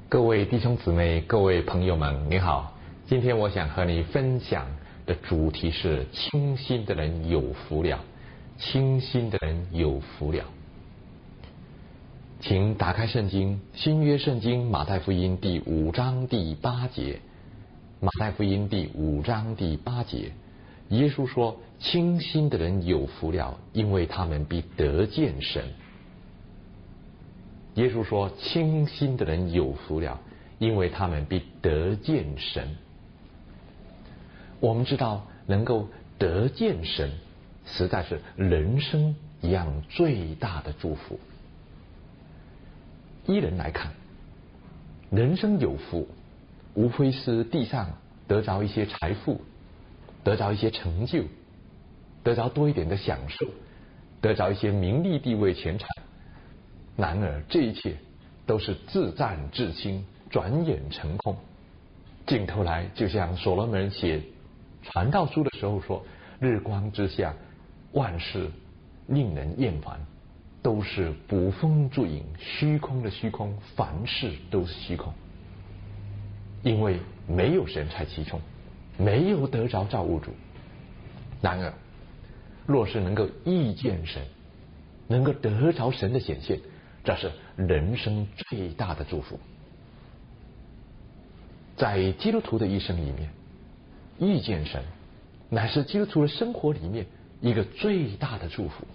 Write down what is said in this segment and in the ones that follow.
各位弟兄姊妹，各位朋友们，你好。今天我想和你分享的主题是清心的人有福了。清心的人有福了。请打开圣经，新约圣经马太福音第5章第8节。马太福音第5章第8节，耶稣说：清心的人有福了，因为他们必得见神。耶稣说：清心的人有福了，因为他们必得见神。我们知道，能够得见神，实在是人生一样最大的祝福。依人来看，人生有福，无非是地上得着一些财富，得着一些成就，得着多一点的享受，得着一些名利地位钱财。然而这一切都是自战自清，转眼成空。镜头来，就像所罗门写传道书的时候说：日光之下，万事令人厌烦，都是捕风捉影，虚空的虚空，凡事都是虚空。因为没有神才其中，没有得着造物主。然而若是能够遇见神，能够得着神的显现，这是人生最大的祝福。在基督徒的一生里面，遇见神乃是基督徒的生活里面一个最大的祝福。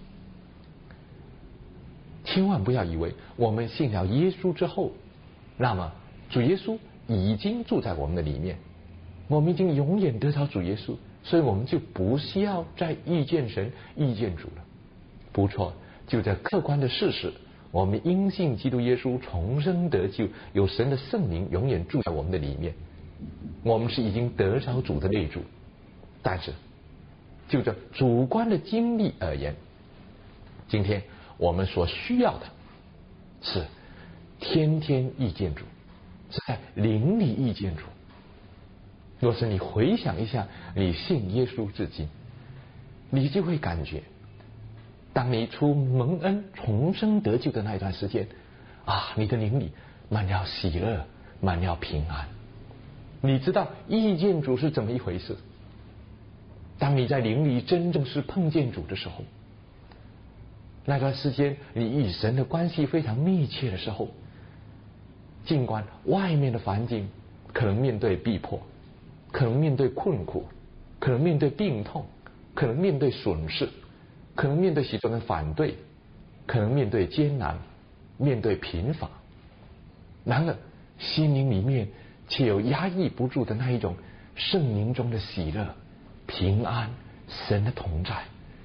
千万不要以为我们信了耶稣之后，那么主耶稣已经住在我们的里面，我们已经永远得着主耶稣，所以我们就不需要再遇见神、遇见主了。不错，就这客观的事实，我们因信基督耶稣重生得救，有神的圣灵永远住在我们的里面，我们是已经得着主的内住。但是就这主观的经历而言，今天我们所需要的是天天遇见主，是在灵里遇见主。若是你回想一下你信耶稣至今，你就会感觉，当你出蒙恩重生得救的那一段时间啊，你的灵里满了喜乐，满了平安。你知道遇见主是怎么一回事。当你在灵里真正是碰见主的时候，那段时间你与神的关系非常密切的时候，尽管外面的环境可能面对逼迫，可能面对困苦，可能面对病痛，可能面对损失，可能面对许多人反对，可能面对艰难，面对贫乏，然而心灵里面却有压抑不住的那一种圣灵中的喜乐、平安，神的同在。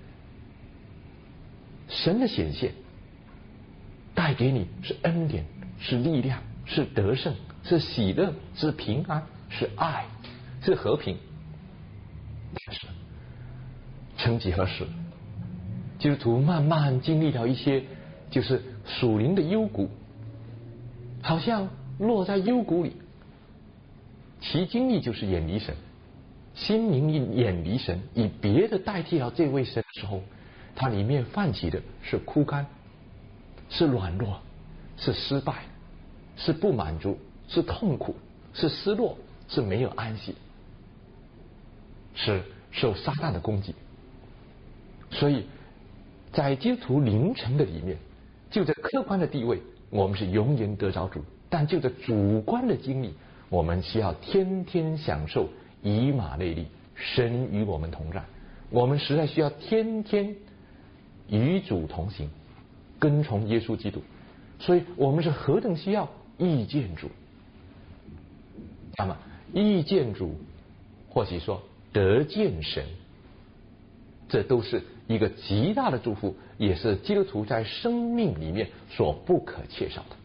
神的显现带给你是恩典，是力量，是得胜，是喜乐，是平安，是爱，是和平。但是曾几何时，基督徒慢慢经历了一些就是属灵的幽谷，好像落在幽谷里，其经历就是远离神，心灵一远离神，以别的代替了这位神的时候，它里面泛起的是枯干，是软弱，是失败，是不满足，是痛苦，是失落，是没有安息，是受撒旦的攻击。所以在基督徒灵城的里面，就这客观的地位我们是永远得着主，但就这主观的经历，我们需要天天享受以马内利，神与我们同在。我们实在需要天天与主同行，跟从耶稣基督。所以我们是何等需要遇见主。那么遇见主，或许说得见神，这都是一个极大的祝福，也是基督徒在生命里面所不可缺少的。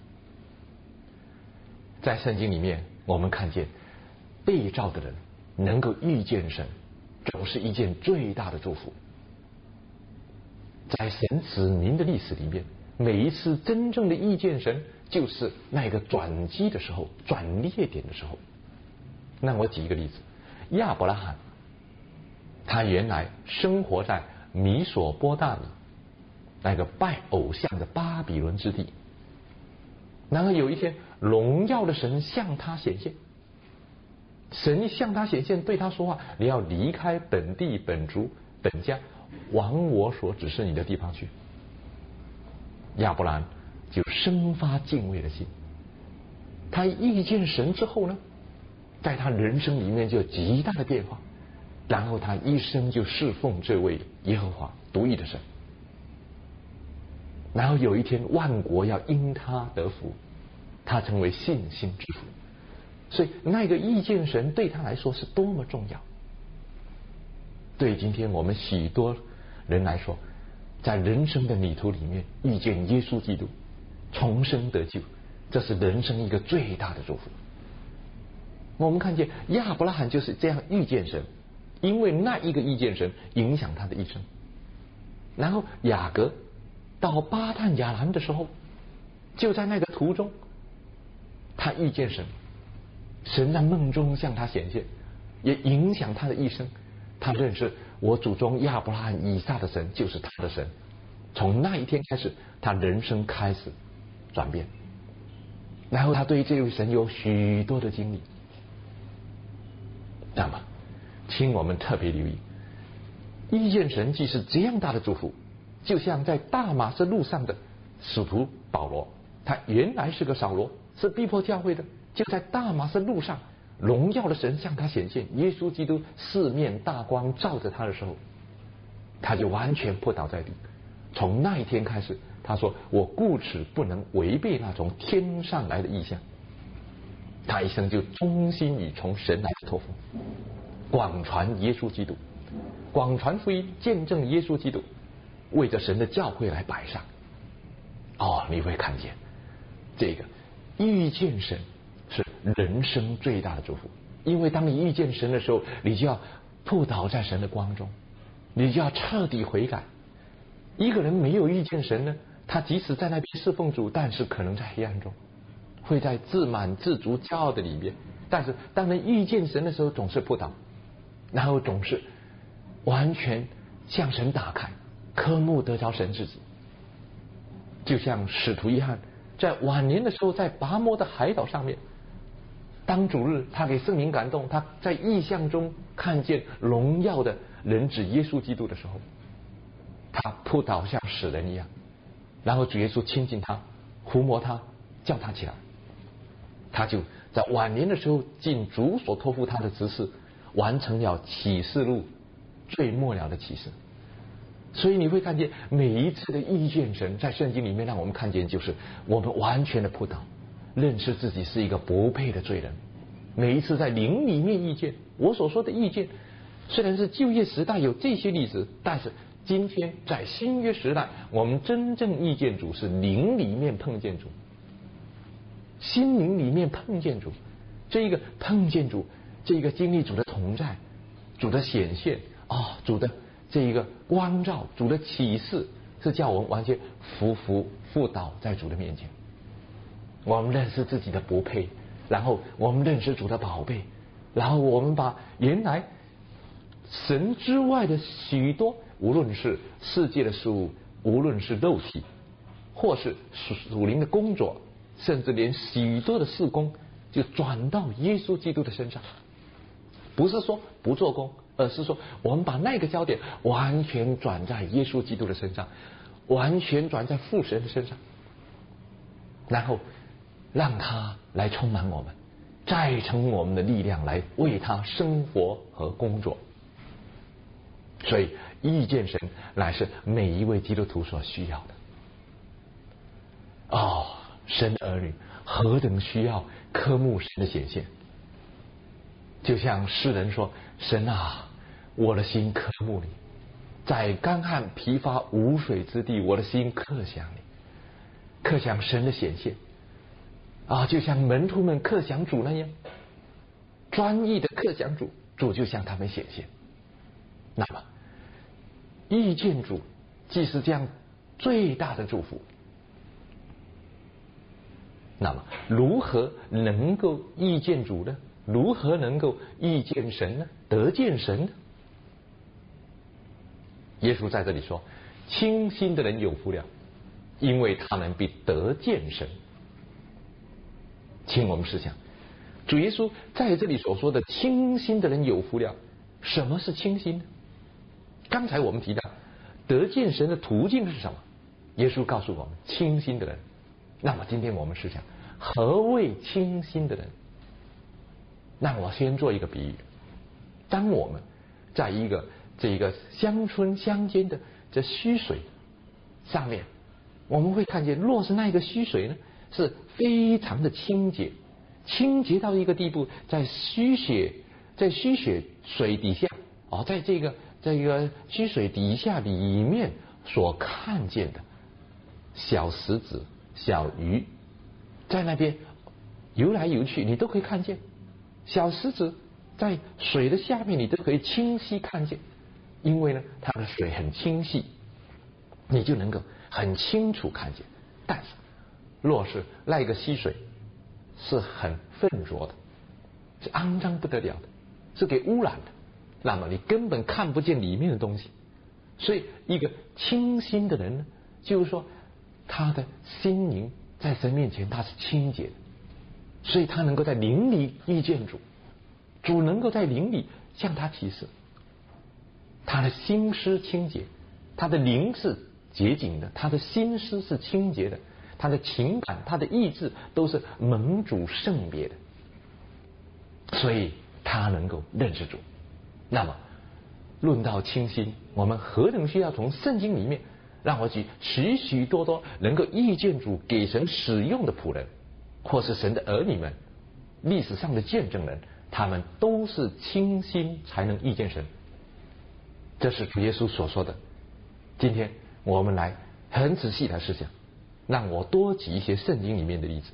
在圣经里面我们看见被造的人能够遇见神，总是一件最大的祝福。在神子民的历史里面，每一次真正的遇见神，就是那个转机的时候，转捩点的时候。那我举一个例子，亚伯拉罕，他原来生活在米索波大米那个拜偶像的巴比伦之地。 然后有一天，荣耀的神向他显现，神向他显现，对他说话：你要离开本地本族本家，往我所指示你的地方去。亚伯兰就生发敬畏的心。他遇见神之后呢，在他人生里面就有极大的变化，然后他一生就侍奉这位耶和华独一的神。然后有一天，万国要因他得福，他成为信心之父。所以那个遇见神对他来说是多么重要。对今天我们许多人来说，在人生的旅途里面遇见耶稣基督，重生得救，这是人生一个最大的祝福。我们看见亚伯拉罕就是这样遇见神，因为那一个遇见神影响他的一生。然后雅各到巴旦亚兰的时候，就在那个途中，他遇见神，神在梦中向他显现，也影响他的一生。他认识我祖宗亚伯拉罕以撒的神就是他的神。从那一天开始，他人生开始转变。然后他对这位神有许多的经历。那么请我们特别留意，遇见神既是这样大的祝福，就像在大马士路上的使徒保罗，他原来是个扫罗，是逼迫教会的，就在大马士路上，荣耀的神向他显现，耶稣基督四面大光照着他的时候，他就完全扑倒在地。从那一天开始，他说：我固执不能违背那从天上来的意象。他一生就忠心于从神来的托付，广传耶稣基督，广传福音，见证耶稣基督，为着神的教会来摆上。你会看见这个遇见神是人生最大的祝福。因为当你遇见神的时候，你就要扑倒在神的光中，你就要彻底悔改。一个人没有遇见神呢，他即使在那边侍奉主，但是可能在黑暗中，会在自满自足骄傲的里面。但是当人遇见神的时候，总是扑倒，然后总是完全向神打开，渴慕得着神自己。就像使徒约翰在晚年的时候，在拔摩的海岛上面，当主日他给圣灵感动，他在异象中看见荣耀的人子耶稣基督的时候，他扑倒像死人一样，然后主耶稣亲近他，抚摸他，叫他起来。他就在晚年的时候尽主所托付他的职事，完成了启示录最末了的启示。所以你会看见每一次的遇见神，在圣经里面让我们看见，就是我们完全的扑倒，认识自己是一个不配的罪人。每一次在灵里面遇见，我所说的遇见，虽然是旧约时代有这些例子，但是今天在新约时代，我们真正遇见主是灵里面碰见主，心灵里面碰见主。这一个碰见主，这一个经历主的同在，主的显现主的这一个光照，主的启示，是叫我们完全伏倒在主的面前。我们认识自己的不配，然后我们认识主的宝贝，然后我们把原来神之外的许多，无论是世界的事物，无论是肉体，或是属灵的工作，甚至连许多的事工，就转到耶稣基督的身上。不是说不做工，而是说我们把那个焦点完全转在耶稣基督的身上，完全转在父神的身上，然后让他来充满我们，再成我们的力量，来为他生活和工作。所以遇见神乃是每一位基督徒所需要的。神的儿女何等需要渴慕神的显现。就像诗人说：神啊，我的心渴慕你，在干旱疲乏无水之地，我的心渴想你，渴想神的显现。就像门徒们渴想主那样，专一的渴想主，主就向他们显现。那么遇见主既是这样最大的祝福，那么如何能够遇见主呢？如何能够遇见神呢？得见神呢？耶稣在这里说：清心的人有福了，因为他们必得见神。 请我们思想，主耶稣在这里所说的清心的人有福了。什么是清心呢？刚才我们提到得见神的途径是什么？耶稣告诉我们清心的人。那么今天我们思想，何谓清心的人？那我先做一个比喻。当我们在这个乡村乡间的这溪水上面，我们会看见，若是那个溪水呢是非常的清洁，清洁到一个地步，在溪水底下在这个溪水底下里面所看见的小石子、小鱼，在那边游来游去，你都可以看见。小石子在水的下面，你都可以清晰看见，因为呢，它的水很清晰，你就能够很清楚看见。但是，若是那个溪水是很浑浊的，是肮脏不得了的，是给污染的，那么你根本看不见里面的东西。所以，一个清心的人呢，就是说，他的心灵在神面前他是清洁的，所以他能够在灵里遇见主，主能够在灵里向他启示。他的心思清洁，他的灵是洁净的，他的心思是清洁的，他的情感、他的意志都是蒙主圣别的，所以他能够认识主。那么论到清心，我们何等需要从圣经里面让我举许许多多能够遇见主、给神使用的仆人，或是神的儿女们，历史上的见证人，他们都是清心才能遇见神。这是主耶稣所说的。今天我们来很仔细的思想，让我多举一些圣经里面的例子。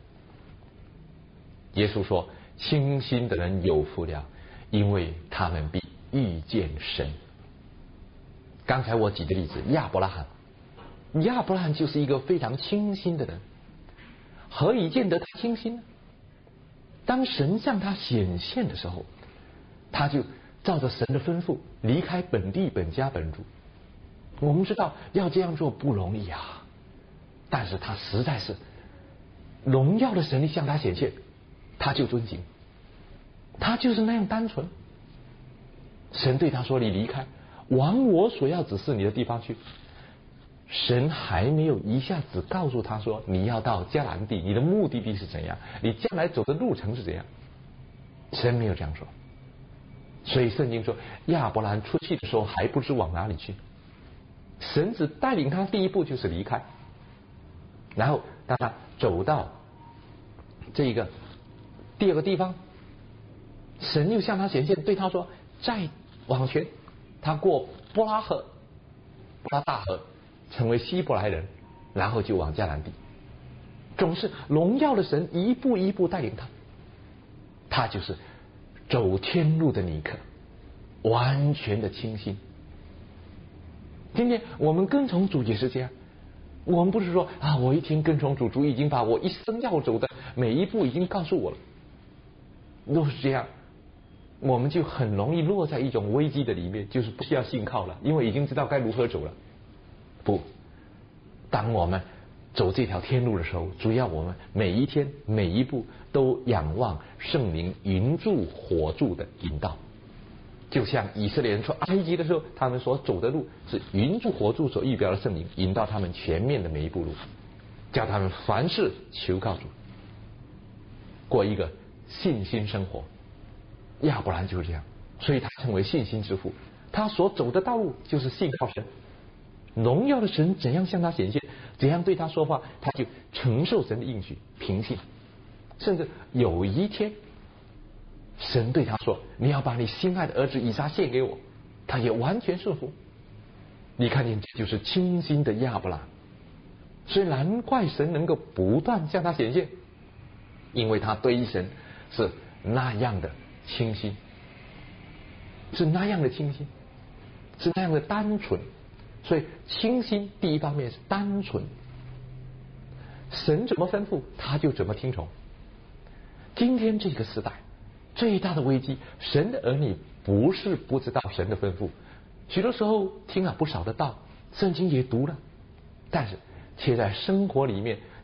耶稣说，清心的人有福了，因为他们必遇见神。刚才我举的例子，亚伯拉罕就是一个非常清心的人。何以见得他清心呢？当神向他显现的时候，他就照着神的吩咐离开本地本家本族。我们知道要这样做不容易啊，但是他实在是荣耀的神力向他显现，他就遵行，他就是那样单纯。神对他说，你离开，往我所要指示你的地方去。神还没有一下子告诉他说，你要到迦南地，你的目的地是怎样，你将来走的路程是怎样。神没有这样说。所以圣经说，亚伯兰出去的时候还不知往哪里去，神只带领他第一步就是离开。然后当他走到这个第二个地方，神又向他显现，对他说，再往前，他过波拉大河，成为希伯来人，然后就往迦南地。总是荣耀的神一步一步带领他，他就是走天路的尼克，完全的清心。今天我们跟从主也是这样，我们不是说我一听跟从主，主已经把我一生要走的每一步已经告诉我了。若是这样，我们就很容易落在一种危机的里面，就是不需要信靠了，因为已经知道该如何走了。不，当我们走这条天路的时候，主要我们每一天每一步都仰望圣灵云柱火柱的引导。就像以色列人出埃及的时候，他们所走的路是云柱火柱所预表的圣灵引导他们前面的每一步路，叫他们凡事求告主，过一个信心生活。亚伯兰就是这样，所以他成为信心之父。他所走的道路就是信靠神，荣耀的神怎样向他显现，怎样对他说话，他就承受神的应许，凭信。甚至有一天神对他说，你要把你心爱的儿子以撒献给我，他也完全顺服。你看见这就是清心的亚伯兰。所以难怪神能够不断向他显现，因为他对神是那样的清心，是那样的清心，是那样的单纯。所以清心第一方面是单纯，神怎么吩咐他就怎么听从。今天这个时代最大的危机，神的儿女不是不知道神的吩咐，许多时候听了不少的道，圣经也读了，但是却在生活里面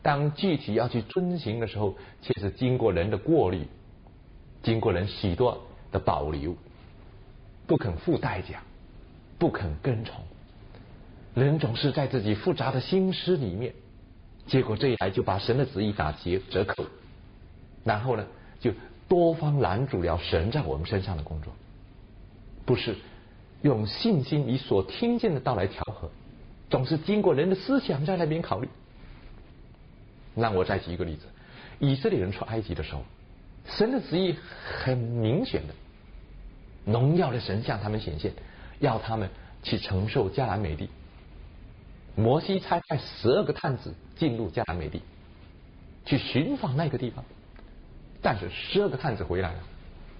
当具体要去遵行的时候，却是经过人的过滤，经过人许多的保留，不肯付代价，不肯跟从。人总是在自己复杂的心思里面，结果这一来就把神的旨意打折扣，然后呢，就多方拦阻了神在我们身上的工作。不是用信心你所听见的道来调和，总是经过人的思想在那边考虑。让我再举一个例子，以色列人出埃及的时候，神的旨意很明显的，荣耀的神向他们显现，要他们去承受迦南美地。摩西差派12个探子进入迦南美地，去寻访那个地方，但是12个探子回来了，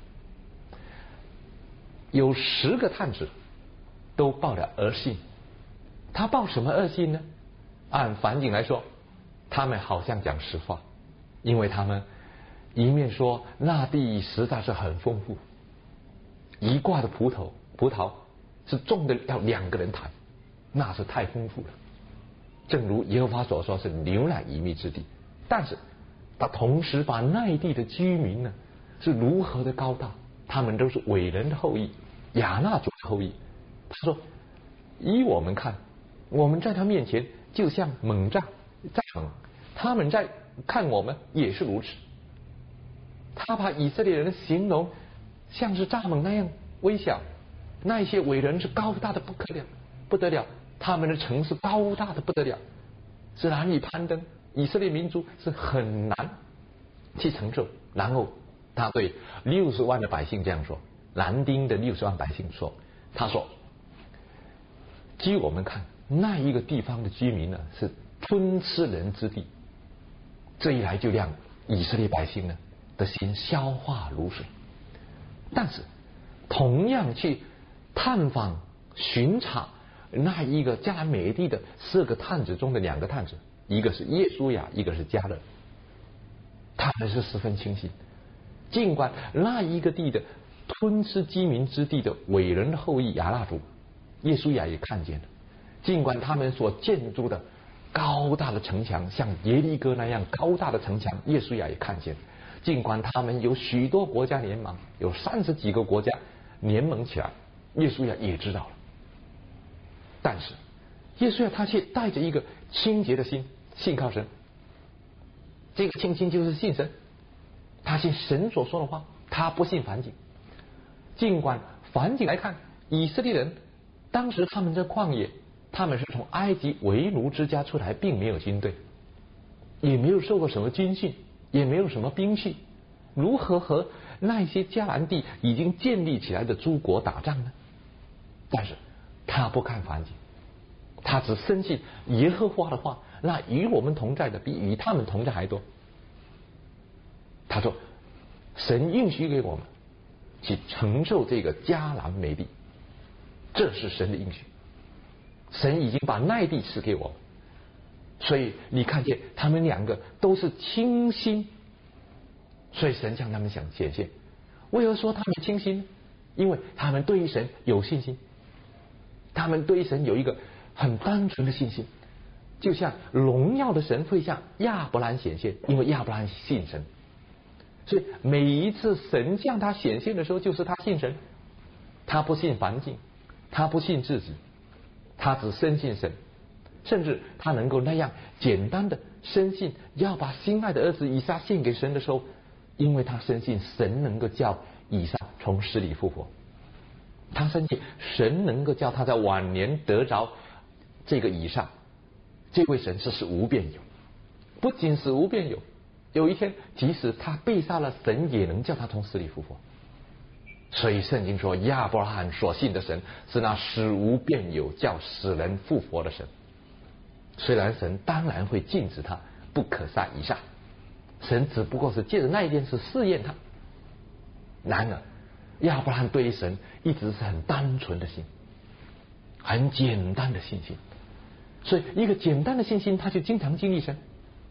有10个探子都报了恶信。他报什么恶信呢？按梵经来说，他们好像讲实话，因为他们一面说那地实在是很丰富，一挂的葡萄是种的要2个人抬，那是太丰富了。正如耶和华所说是牛奶与蜜之地，但是他同时把那地的居民呢是如何的高大，他们都是伟人的后裔，亚纳族的后裔。他说依我们看，我们在他面前就像猛蚱在猛，他们在看我们也是如此。他把以色列人形容像是蚱蜢那样微小，那些伟人是高大的不得了，他们的城是高大的不得了，是难以攀登，以色列民族是很难去承受。然后他对60万的百姓这样说，南丁的60万百姓说，他说据我们看，那一个地方的居民呢是吞吃人之地，这一来就让以色列百姓呢的心消化如水。但是同样去探访巡查那一个迦南美地的4个探子中的2个探子，一个是耶稣亚，一个是迦勒，他们是十分清醒。尽管那一个地的吞吃饥民之地的伟人的后裔亚纳族，耶稣亚也看见了，尽管他们所建筑的高大的城墙像耶利哥那样高大的城墙，耶稣亚也看见了，尽管他们有许多国家联盟，有30几个国家联盟起来，耶稣亚也知道了。但是耶稣亚他却带着一个清洁的心信靠神，这个清心就是信神，他信神所说的话，他不信梵经。尽管梵经来看，以色列人当时他们在旷野，他们是从埃及为奴之家出来，并没有军队，也没有受过什么军训，也没有什么兵器，如何和那些迦南地已经建立起来的诸国打仗呢？但是他不看梵经，他只深信耶和华的话，那与我们同在的比与他们同在还多。他说神应许给我们去承受这个迦南美地，这是神的应许，神已经把那地赐给我们。所以你看见他们2个都是清心，所以神向他们想显现。为何说他们清心？因为他们对于神有信心，他们对于神有一个很单纯的信心，就像荣耀的神会向亚伯兰显现，因为亚伯兰信神，所以每一次神向他显现的时候，就是他信神，他不信梵经，他不信自己，他只深信神。甚至他能够那样简单的深信要把心爱的儿子以撒献给神的时候，因为他深信神能够叫以撒从死里复活，他深信神能够叫他在晚年得着这个以撒。这位神是无变有，不仅是无变有，有一天即使他被杀了，神也能叫他从死里复活。所以圣经说亚伯拉罕所信的神是那使无变有叫使人复活的神。虽然神当然会禁止他不可杀以撒，神只不过是借着那一件事试验他。然而亚伯拉罕对于神一直是很单纯的心，很简单的信心，所以一个简单的信心他就经常经历神。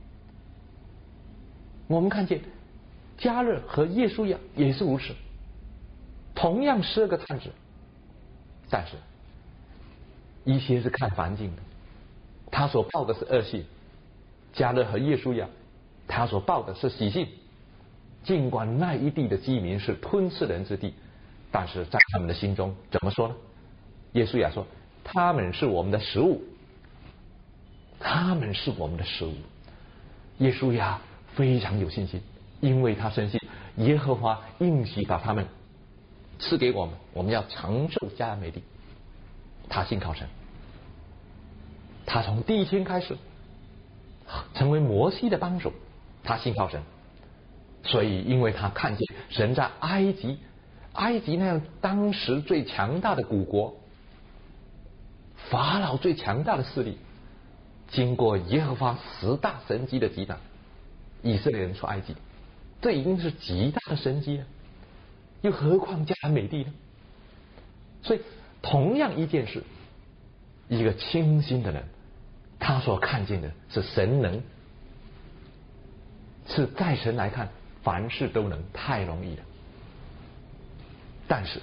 我们看见迦勒和耶稣亚也是如此，同样12个探子，但是一些是看梵经的，他所报的是恶信， 迦勒和耶稣亚，他所报的是喜信。尽管那一地的饥民是吞噬人之地，但是在他们的心中怎么说呢？耶稣亚说：“他们是我们的食物，他们是我们的食物。”耶稣亚非常有信心，因为他深信耶和华应许把他们赐给我们，我们要长寿迦南美地。他信靠神，他从第一天开始成为摩西的帮手，他信靠神，所以因为他看见神在埃及那样当时最强大的古国，法老最强大的势力，经过耶和华10大神迹的击打，以色列人出埃及，这已经是极大的神迹了，又何况迦南美地呢？所以同样一件事，一个清心的人，他所看见的是神能，是在神来看凡事都能，太容易了。但是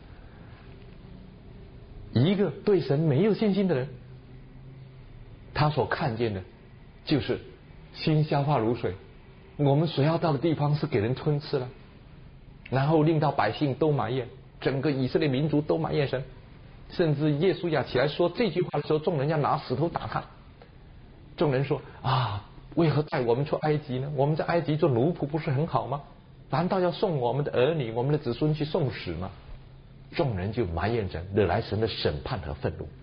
一个对神没有信心的人，他所看见的就是心消化如水，我们所要到的地方是给人吞吃了，然后令到百姓都埋怨，整个以色列民族都埋怨神，甚至耶稣亚起来说这句话的时候，众人要拿石头打他。众人说啊，为何带我们出埃及呢？我们在埃及做奴仆不是很好吗？难道要送我们的儿女、我们的子孙去送死吗？众人就埋怨神，惹来神的审判和愤怒。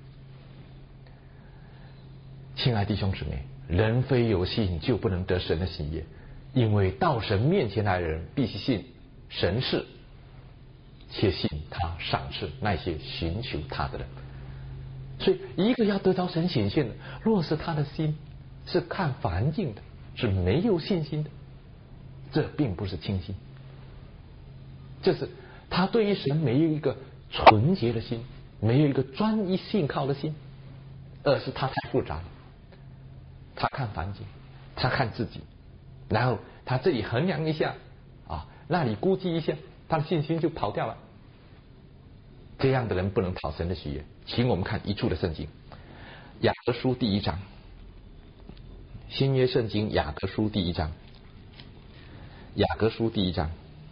亲爱弟兄姊妹，人非有信就不能得神的喜悦，因为到神面前来的人必须信神是，且信他赏赐那些寻求他的人。所以一个要得着神显现的，若是他的心是看环境的，是没有信心的，这并不是清心，这是他对于神没有一个纯洁的心，没有一个专一信靠的心，而是他太复杂了。他看环境，他看自己，然后他这里衡量一下啊，那里估计一下，他的信心就跑掉了。这样的人不能讨神的喜悦。请我们看一处的圣经，雅各书第1章，新约圣经雅各书第1章，雅各书第1章，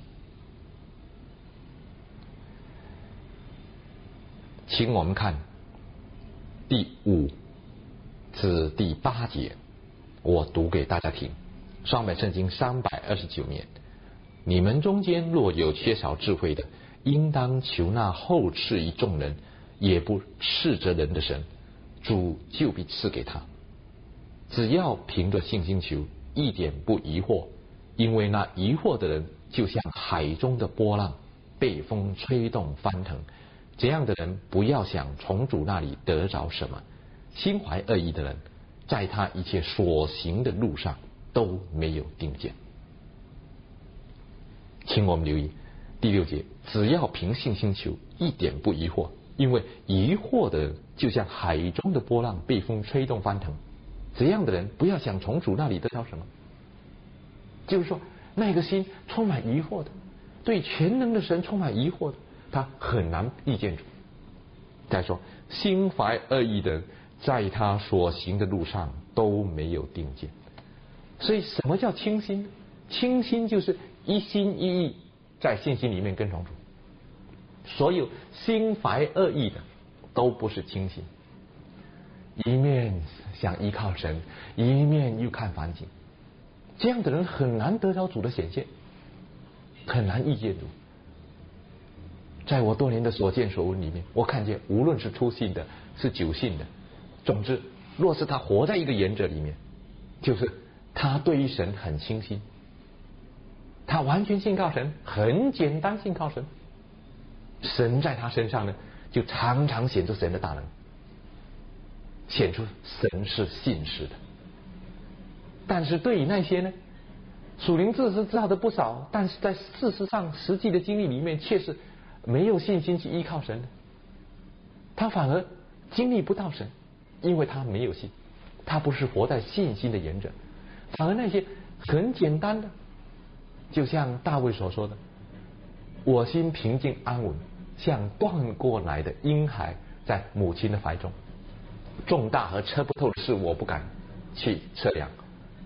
请我们看第5至第8节，我读给大家听。双本圣经329面，你们中间若有缺少智慧的，应当求那后赐于众人也不斥责人的神，主就必赐给他。只要凭着信心求，一点不疑惑，因为那疑惑的人就像海中的波浪，被风吹动翻腾。这样的人不要想从主那里得着什么。心怀恶意的人，在他一切所行的路上都没有定见。请我们留意第6节，只要凭信心求，一点不疑惑，因为疑惑的人就像海中的波浪，被风吹动翻腾。这样的人不要想从主那里得到什么，就是说那个心充满疑惑的，对全能的神充满疑惑的，他很难遇见主。再说心怀恶意的人，在他所行的路上都没有定见。所以什么叫清心呢？清心就是一心一意在信心里面跟从主。所有心怀恶意的都不是清心，一面想依靠神，一面又看环境，这样的人很难得着主的显现，很难遇见主。在我多年的所见所闻里面，我看见无论是初信的，是久信的，总之若是他活在一个原则里面，就是他对于神很清心，他完全信靠神，很简单信靠神，神在他身上呢就常常显出神的大能，显出神是信实的。但是对于那些呢属灵知识知道的不少，但是在事实上实际的经历里面却是没有信心去依靠神的，他反而经历不到神，因为他没有信，他不是活在信心的原则。反而那些很简单的，就像大卫所说的，我心平静安稳，像断过来的婴孩在母亲的怀中，重大和测不透的事我不敢去测量，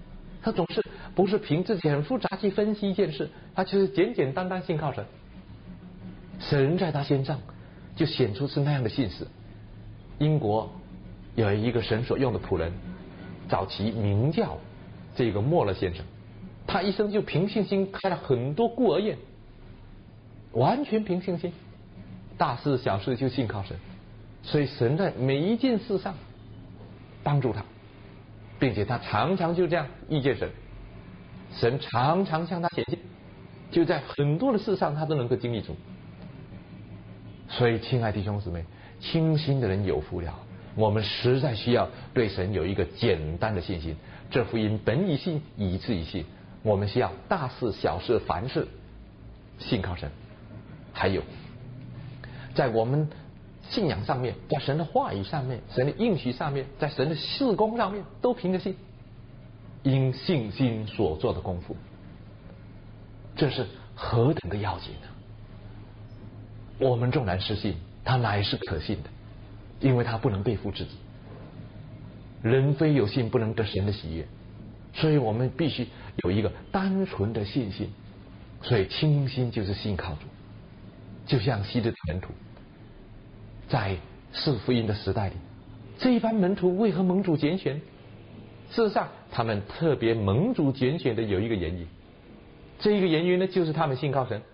他总是不是凭自己很复杂去分析一件事，他就是简简单单信靠神。神在他身上就显出是那样的信实。英国有一个神所用的仆人，早期名叫这个莫勒先生，他一生就凭信心开了很多孤儿院，完全凭信心，大事小事就信靠神，所以神在每一件事上帮助他，并且他常常就这样遇见神，神常常向他显现，就在很多的事上他都能够经历主。所以亲爱的弟兄姊妹，清心的人有福了。我们实在需要对神有一个简单的信心。这福音本以信，以致以信。我们需要大事小事凡事信靠神。还有在我们信仰上面，在神的话语上面，神的应许上面，在神的事工上面，都凭着信，因信心所做的功夫，这是何等的要紧呢？我们纵然失信，他乃是可信的，因为他不能背负自己。人非有信不能得神的喜悦，所以我们必须有一个单纯的信心。所以清心就是信靠主，就像昔日的门徒，在四福音的时代里，这一班门徒为何蒙主拣选？事实上他们特别蒙主拣选的有一个原因，这一个原因呢，就是他们信靠神。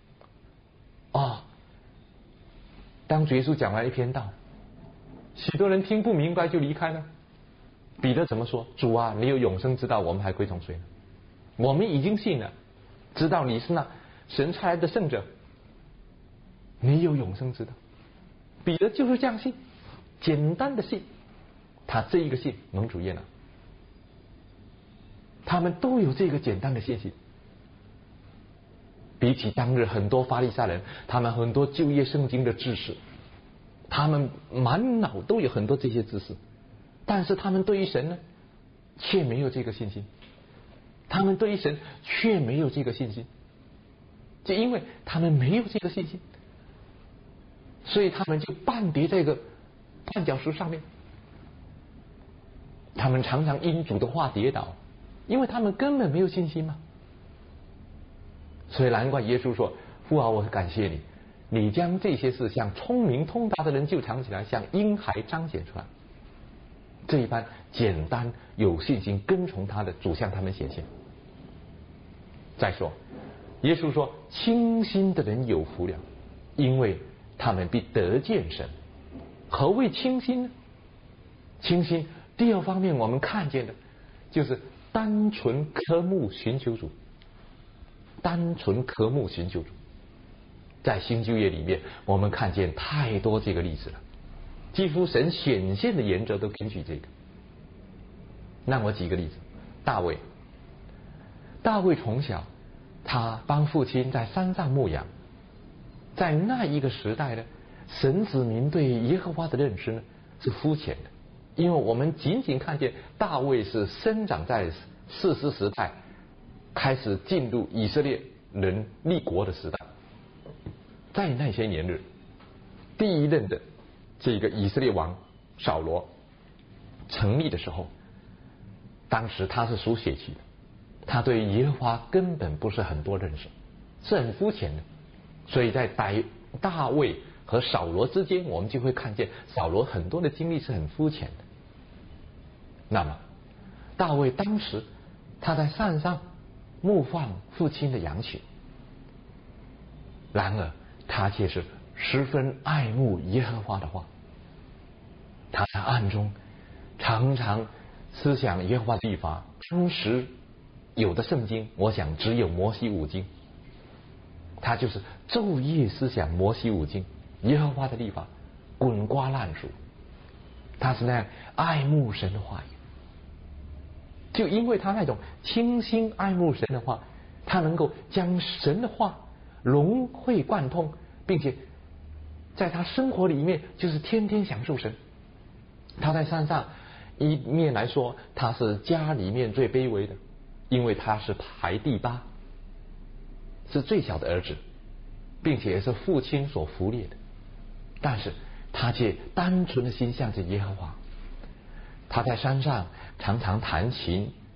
当主耶稣讲完一篇道，许多人听不明白就离开了。彼得怎么说？主啊，你有永生之道，我们还归从谁呢？我们已经信了，知道你是那神差来的圣者，你有永生之道。彼得就是这样信，简单的信，他这一个信蒙主悦纳。他们都有这个简单的信心。比起当日很多法利赛人，他们很多旧约圣经的知识，他们满脑都有很多这些知识，但是他们对于神呢，却没有这个信心。他们对于神却没有这个信心，就因为他们没有这个信心，所以他们就绊跌在这个绊脚石上面。他们常常因主的话跌倒，因为他们根本没有信心嘛。所以难怪耶稣说：父啊，我感谢你，你将这些事向聪明通达的人就藏起来，向婴孩彰显出来。这一般简单有信心跟从他的主向他们显现。再说耶稣说，清心的人有福了，因为他们必得见神。何谓清心呢？清心第二方面我们看见的就是单纯渴慕寻求主，单纯渴慕寻求主。在新旧约里面我们看见太多这个例子了，几乎神显现的原则都根据这个。那我举个例子，大卫从小他帮父亲在山上牧养。在那一个时代呢，神子民对耶和华的认识呢是肤浅的，因为我们仅仅看见大卫是生长在士师时代，开始进入以色列人立国的时代。在那些年日，第一任的这个以色列王扫罗成立的时候，当时他是属血气的，他对耶和华根本不是很多认识，是很肤浅的。所以在大卫和扫罗之间，我们就会看见扫罗很多的经历是很肤浅的。那么大卫当时他在山上牧放父亲的羊群，然而他却是十分爱慕耶和华的话，他在暗中常常思想耶和华的律法。当时有的圣经我想只有摩西五经，他就是昼夜思想摩西五经耶和华的律法，滚瓜烂熟。他是那样爱慕神的话语，就因为他那种清心爱慕神的话，他能够将神的话融会贯通，并且在他生活里面就是天天享受神。他在山上一面来说他是家里面最卑微的，因为他是排第8，是最小的儿子，并且是父亲所俘猎的，但是他却单纯的心向着耶和华。他在山上常常弹琴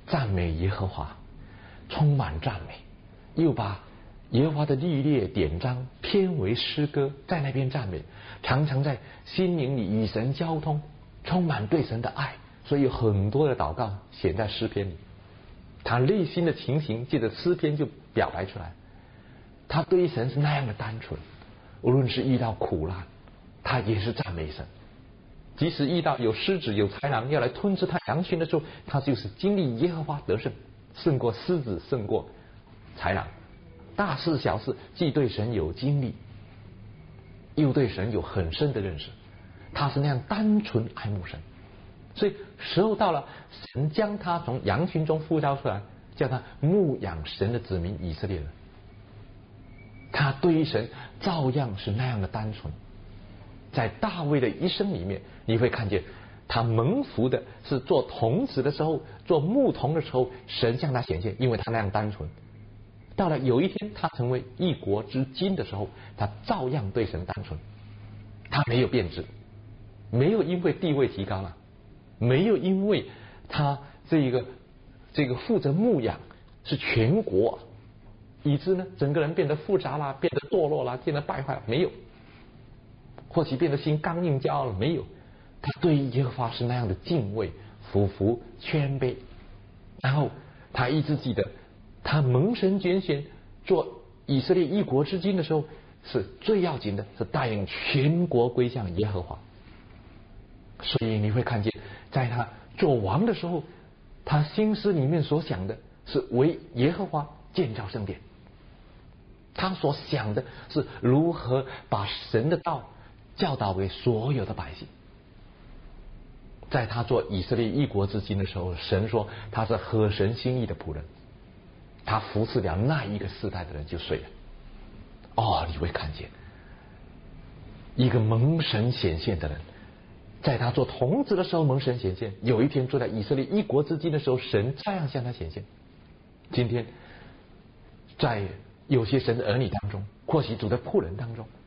赞美耶和华，充满赞美，又把耶和华的律例典章编为诗歌，在那边赞美，常常在心灵里与神交通，充满对神的爱，所以有很多的祷告写在诗篇里。他内心的情形借着诗篇就表白出来，他对神是那样的单纯，无论是遇到苦难，他也是赞美神。即使遇到有狮子有豺狼要来吞吃他羊群的时候，他就是经历耶和华得胜，胜过狮子，胜过豺狼。大事小事既对神有经历，又对神有很深的认识，他是那样单纯爱慕神。所以时候到了，神将他从羊群中呼召出来，叫他牧养神的子民以色列人。他对于神照样是那样的单纯。在大卫的一生里面，你会看见他蒙福的是做童子的时候，做牧童的时候，神向他显现，因为他那样单纯。到了有一天他成为一国之君的时候，他照样对神单纯，他没有变质，没有因为地位提高了，没有因为他这个负责牧养是全国，以致呢整个人变得复杂啦，变得堕落啦，变得败坏了，没有。或许变得心刚硬骄傲了，没有。他对耶和华是那样的敬畏、俯伏、谦卑。然后他一直记得，他蒙神拣选做以色列一国之君的时候，是最要紧的，是带领全国归向耶和华。所以你会看见，在他做王的时候，他心思里面所想的是为耶和华建造圣殿，他所想的是如何把神的道教导给所有的百姓。在他做以色列一国之君的时候，神说他是合神心意的仆人，他服侍了那一个世代的人就睡了。哦，你会看见一个蒙神显现的人，在他做童子的时候蒙神显现，有一天做在以色列一国之君的时候，神这样向他显现。今天在有些神的儿女当中，或许主的仆人当中，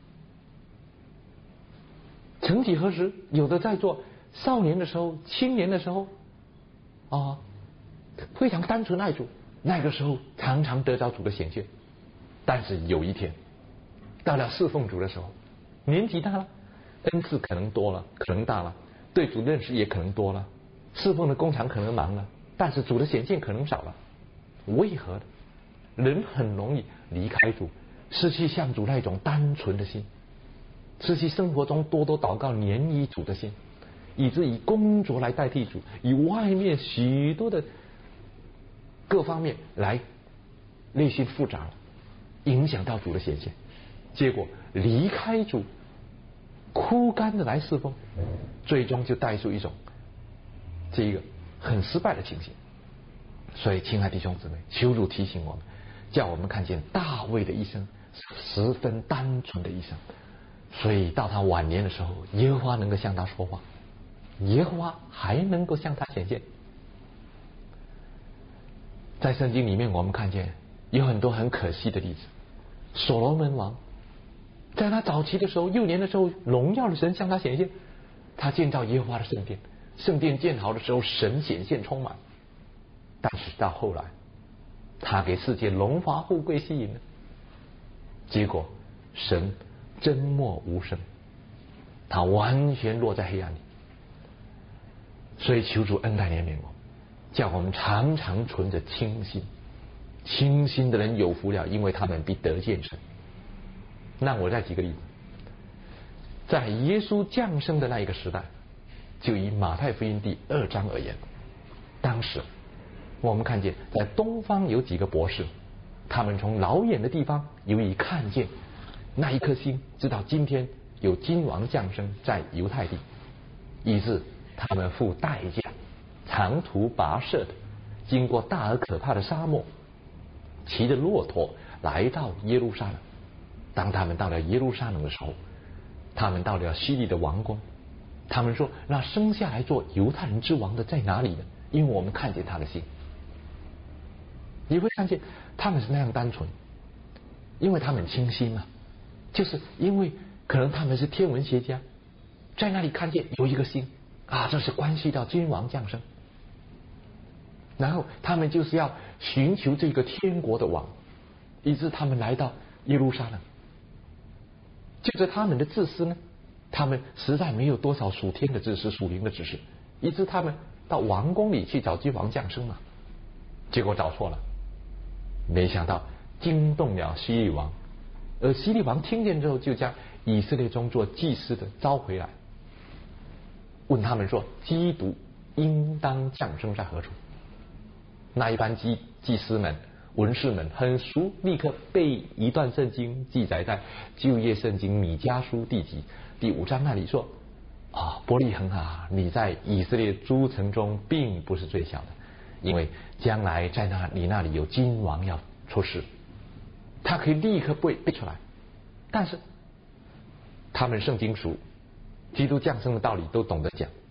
曾几何时，有的在做少年的时候、青年的时候非常单纯爱主，那个时候常常得着主的显现。但是有一天到了侍奉主的时候，年纪大了，恩赐可能多了，可能大了，对主认识也可能多了，侍奉的工场可能忙了，但是主的显现可能少了。为何呢？人很容易离开主，失去向主那种单纯的心，失去生活中多多祷告黏于主的心，以致以工作来代替主，以外面许多的各方面来内心复杂了，影响到主的显现，结果离开主，枯干的来侍奉，最终就带出一种这一个很失败的情形。所以亲爱的弟兄姊妹，求主提醒我们，叫我们看见大卫的一生十分单纯的一生。所以到他晚年的时候，耶和华能够向他说话，耶和华还能够向他显现。在圣经里面我们看见有很多很可惜的例子。所罗门王在他早期的时候，幼年的时候，荣耀的神向他显现，他建造耶和华的圣殿，圣殿建好的时候，神显现充满。但是到后来，他给世界荣华富贵吸引了，结果神真默无声，他完全落在黑暗里。所以求主恩待怜悯我，叫我们常常存着清心。清心的人有福了，因为他们必得见神。那我再举个例子，在耶稣降生的那一个时代，就以马太福音第2章而言，当时我们看见在东方有几个博士，他们从老远的地方由于看见那一颗星，知道今天有君王降生在犹太地，以致他们付代价长途跋涉的经过大而可怕的沙漠，骑着骆驼来到耶路撒冷。当他们到了耶路撒冷的时候，他们到了希律的王宫，他们说那生下来做犹太人之王的在哪里呢？因为我们看见他的心。你会看见他们是那样单纯，因为他们清心嘛，就是因为可能他们是天文学家，在那里看见有一个星啊，这是关系到君王降生。 然后他们就是要寻求这个天国的王，以致他们来到耶路撒冷。就着他们的自私呢，他们实在没有多少属天的知识、属灵的知识，以致他们到王宫里去找君王降生嘛，结果找错了，没想到惊动了希律王，而希律王听见之后，就将以色列中做祭司的招回来，问他们说：基督应当降生在何处？那一般祭司们、文士们很熟，立刻背一段圣经，记载在旧约圣经米迦书第5章那里说：伯利恒啊，你在以色列诸城中并不是最小的，因为将来在你那里有君王要出世。他可以立刻背出来，但是他们圣经熟，基督降生的道理都懂得讲，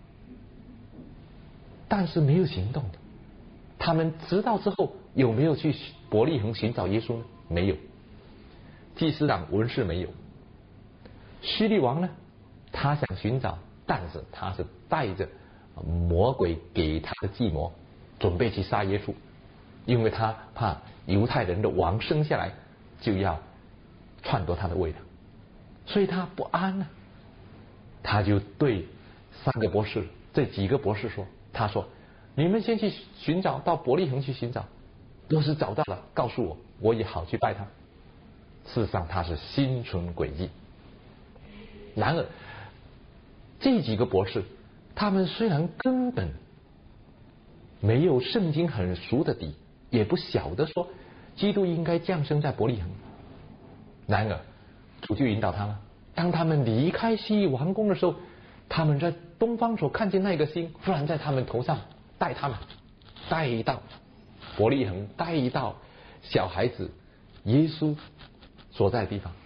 但是没有行动的。他们知道之后有没有去伯利恒寻找耶稣呢？没有。祭司长、文士没有。希律王呢，他想寻找，但是他是带着魔鬼给他的计谋，准备去杀耶稣，因为他怕犹太人的王生下来就要篡夺他的位的，所以他不安呢。他就对这几个博士说，他说：你们先去寻找，到伯利恒去寻找，若是找到了，告诉我，我也好去拜他。事实上他是心存诡计。然而这几个博士，他们虽然根本没有圣经很熟的底，也不晓得说基督应该降生在伯利恒，然而主就引导他们。当他们离开希律王宫的时候，他们在东方所看见那个星，忽然在他们头上带他们带到伯利恒，带到小孩子耶稣所在的地方。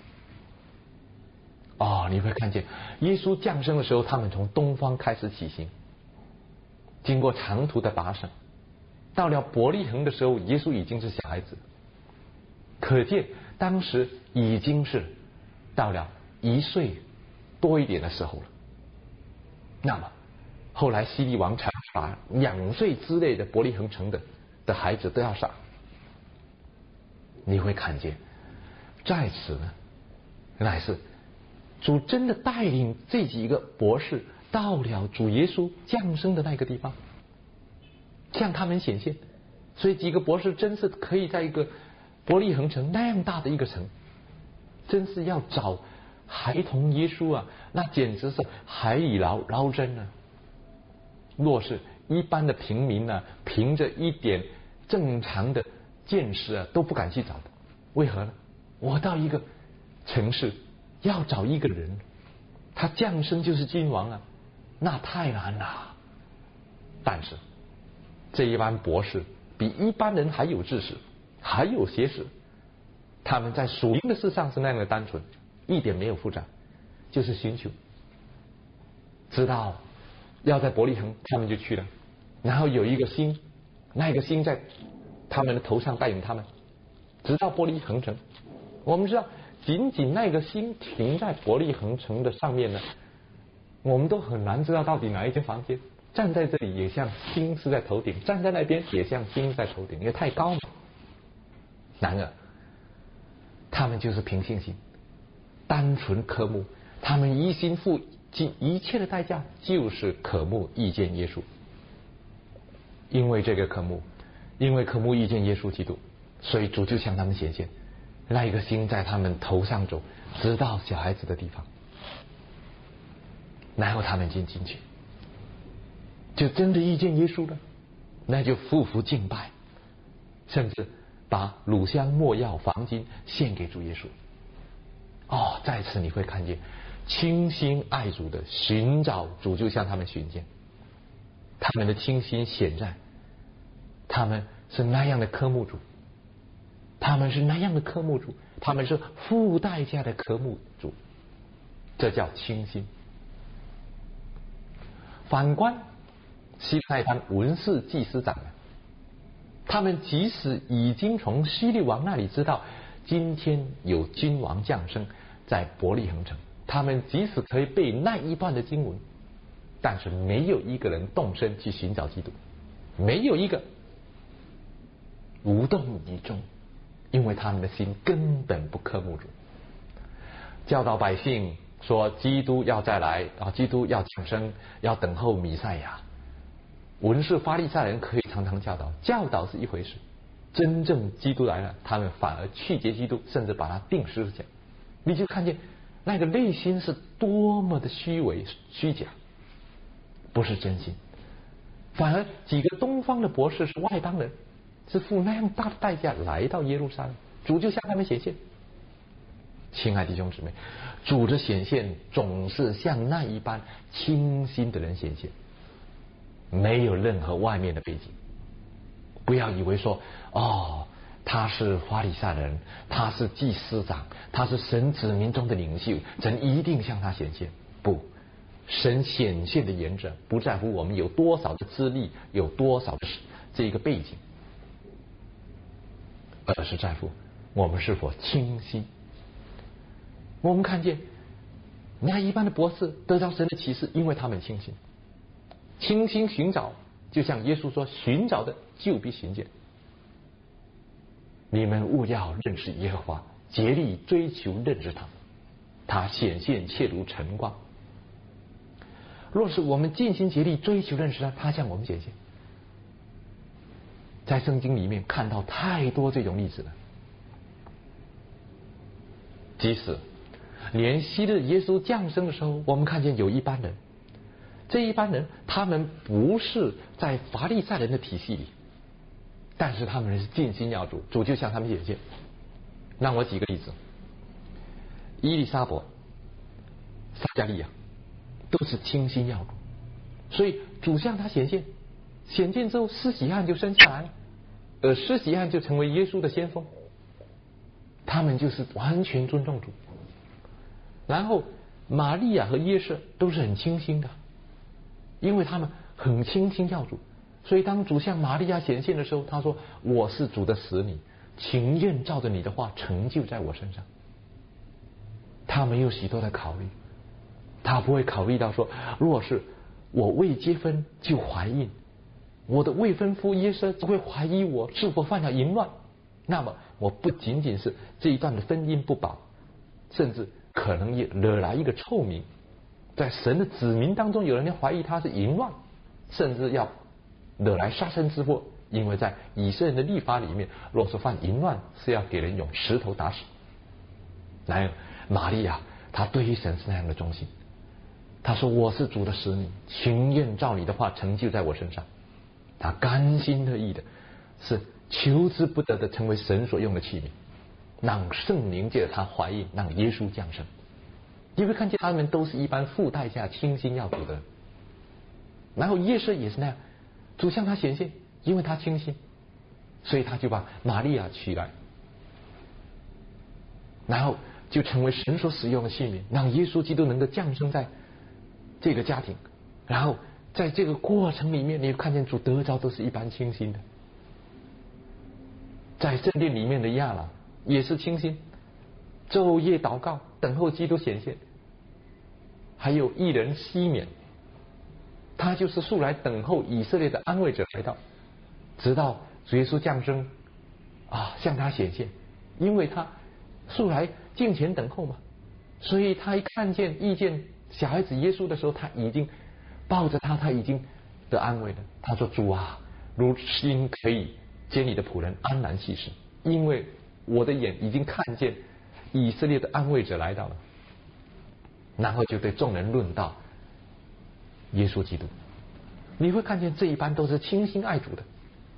你会看见耶稣降生的时候，他们从东方开始起行，经过长途的跋涉，到了伯利恒的时候，耶稣已经是小孩子，可见当时已经是到了1岁多一点的时候了。那么后来希律王才把2岁之内的伯利恒城的孩子都要杀。你会看见在此呢，乃是主真的带领这几个博士到了主耶稣降生的那个地方，向他们显现。所以几个博士真是可以在一个伯利恒城那样大的一个城，真是要找孩童耶稣啊，那简直是海里捞针啊。若是一般的平民啊，凭着一点正常的见识啊，都不敢去找的。为何呢？我到一个城市要找一个人，他降生就是君王啊，那太难了。但是这一班博士比一般人还有知识，还有学识，他们在属灵的事上是那样的单纯，一点没有复杂，就是寻求，知道要在伯利恒，他们就去了。然后有一个星，那个星在他们的头上带领他们，直到伯利恒城。我们知道，仅仅那个星停在伯利恒城的上面呢，我们都很难知道到底哪一间房间。站在这里也像星是在头顶，站在那边也像星在头顶，因为太高了。然而他们就是凭信心，单纯渴慕，他们一心付尽一切的代价，就是渴慕遇见耶稣。因为这个渴慕，因为渴慕遇见耶稣基督，所以主就向他们显现，那一个星在他们头上走，直到小孩子的地方，然后他们进去，就真的遇见耶稣了，那就匍匐敬拜，甚至把乳香、没药、黄金献给主耶稣。在此你会看见倾心爱主的寻找主，就向他们寻见，他们的倾心显在，他们是那样的渴慕主，他们是那样的渴慕主，他们是付代价的渴慕主，这叫倾心。反观希那班文士祭司长，他们即使已经从希律王那里知道今天有君王降生在伯利恒城，他们即使可以背那一段的经文，但是没有一个人动身去寻找基督，没有一个无动于衷，因为他们的心根本不渴慕主。教导百姓说基督要再来，基督要降生，要等候弥赛亚。文士法利赛人可以常常教导是一回事，真正基督来了，他们反而拒绝基督，甚至把他钉十字架。你就看见那个内心是多么的虚伪虚假，不是真心。反而几个东方的博士是外邦人，是付那样大的代价来到耶路撒冷，主就向他们显现。亲爱的弟兄姊妹，主的显现总是向那一般清心的人显现，没有任何外面的背景。不要以为说他是法利赛人，他是祭司长，他是神子民中的领袖，神一定向他显现。不，神显现的原则不在乎我们有多少的资历，有多少的这个背景，而是在乎我们是否清心。我们看见那一般的博士得到神的启示，因为他们清心。清心寻找，就像耶稣说，寻找的就必寻见。你们务要认识耶和华，竭力追求认识他，他显现切如晨光。若是我们尽心竭力追求认识他，他向我们显现。在圣经里面看到太多这种例子了。即使连昔日耶稣降生的时候，我们看见有一般人，这一般人他们不是在法利赛人的体系里，但是他们是尽心要主，主就向他们显现。让我举个例子，伊丽莎白、撒加利亚都是清心要主，所以主向他显现，显现之后施洗约翰就生下来了，而施洗约翰就成为耶稣的先锋。他们就是完全尊重主。然后玛利亚和约瑟都是很清心的，因为他们很清心要主，所以当主向玛利亚显现的时候，他说我是主的使女，情愿照着你的话成就在我身上。他没有许多的考虑，他不会考虑到说，若是我未结婚就怀孕，我的未婚夫约瑟只会怀疑我是否犯了淫乱，那么我不仅仅是这一段的婚姻不保，甚至可能也惹来一个臭名，在神的子民当中有人怀疑他是淫乱，甚至要惹来杀身之祸。因为在以色列的律法里面，若是犯淫乱是要给人用石头打死。然而玛利亚她对于神是那样的忠心，她说我是主的使女，情愿照你的话成就在我身上。她甘心乐意的是求之不得的成为神所用的器皿，让圣灵借着她怀孕，让耶稣降生。你会看见他们都是一般付代价清心要主的人。然后约瑟也是那样，主向他显现，因为他清心，所以他就把玛利亚娶来，然后就成为神所使用的器皿，让耶稣基督能够降生在这个家庭。然后在这个过程里面，你看见主得着都是一般清心的。在圣殿里面的亚朗也是清心，昼夜祷告等候基督显现。还有义人西缅，他就是素来等候以色列的安慰者来到，直到主耶稣降生向他显现。因为他素来敬虔等候嘛，所以他一遇见小孩子耶稣的时候，他已经抱着他已经得安慰了。他说主啊，如今可以接你的仆人安然息世，因为我的眼已经看见以色列的安慰者来到了。然后就对众人论道耶稣基督。你会看见这一般都是清心爱主的，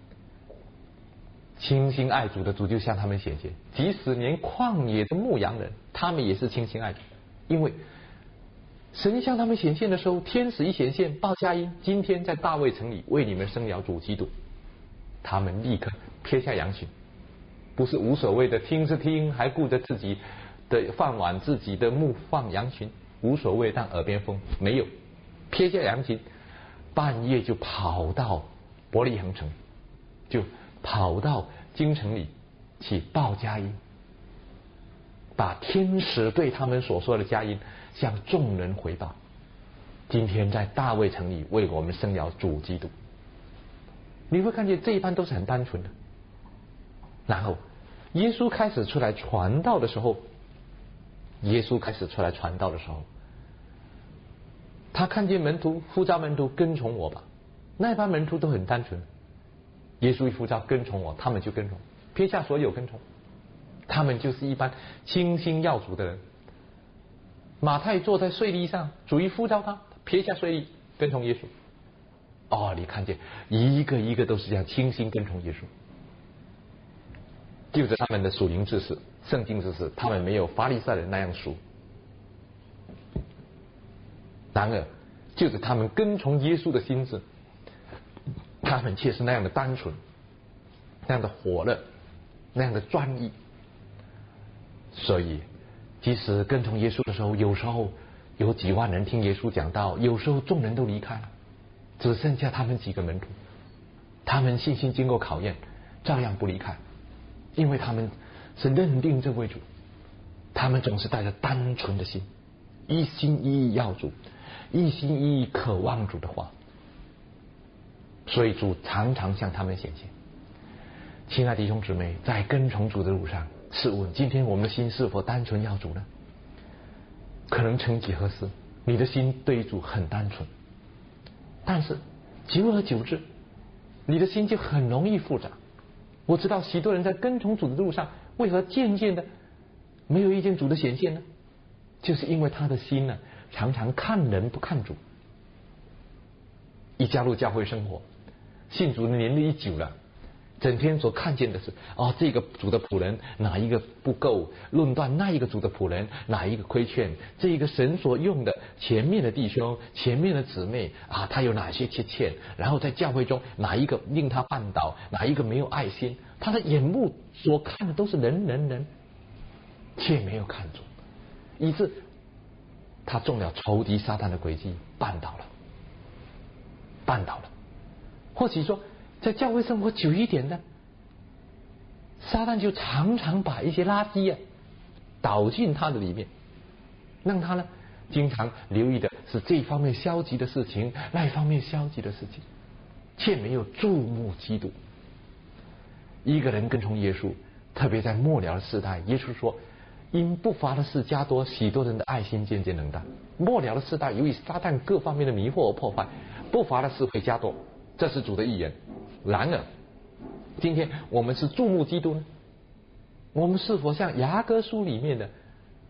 清心爱主的主就向他们显现。即使连旷野的牧羊人，他们也是清心爱主，因为神向他们显现的时候，天使一显现报佳音，今天在大卫城里为你们生了主基督，他们立刻撇下羊群，不是无所谓的听是听，还顾着自己的饭碗，自己的牧放羊群，无所谓当耳边风，没有，撇下羊群，半夜就跑到伯利恒城，就跑到京城里去报佳音，把天使对他们所说的佳音向众人回报。今天在大卫城里为我们生了主基督。你会看见这一般都是很单纯的， 然后耶稣开始出来传道的时候，他看见门徒呼召门徒跟从我吧，那班门徒都很单纯，耶稣一呼召跟从我，他们就跟从，撇下所有跟从，他们就是一般倾心要主的人。马太坐在税吏上，主一呼召他，撇下税吏跟从耶稣。哦，你看见一个一个都是这样倾心跟从耶稣。就是他们的属灵知识、圣经知识，他们没有法利赛人那样熟。然而，就是他们跟从耶稣的心智，他们却是那样的单纯，那样的火热，那样的专一。所以，即使跟从耶稣的时候，有时候有几万人听耶稣讲道，有时候众人都离开了，只剩下他们几个门徒，他们信心经过考验，照样不离开，因为他们是认定这位主，他们总是带着单纯的心，一心一意要主，一心一意渴望主的话，所以主常常向他们显现。亲爱的弟兄姊妹，在跟从主的路上，试问今天我们的心是否单纯要主呢？可能曾几何时，你的心对主很单纯，但是久而久之，你的心就很容易复杂。我知道许多人在跟从主的路上，为何渐渐的没有遇见主的显现呢？就是因为他的心呢，常常看人不看主。一加入教会生活，信主的年龄一久了，整天所看见的是这个主的仆人哪一个不够，论断那一个主的仆人哪一个亏欠，这一个神所用的前面的弟兄、前面的姊妹他有哪些缺陷，然后在教会中哪一个令他绊倒，哪一个没有爱心，他的眼目所看的都是人，却没有看主，以致他中了仇敌撒旦的诡计，绊倒了。或许说在教会生活久一点的，撒旦就常常把一些垃圾倒进他的里面，让他呢经常留意的是这一方面消极的事情，那一方面消极的事情，却没有注目基督。一个人跟从耶稣，特别在末了的时代，耶稣说因不法的事加多，许多人的爱心渐渐冷淡。末了的时代，由于撒旦各方面的迷惑和破坏，不法的事会加多，这是主的预言。然而今天我们是注目基督呢？我们是否像雅各书里面的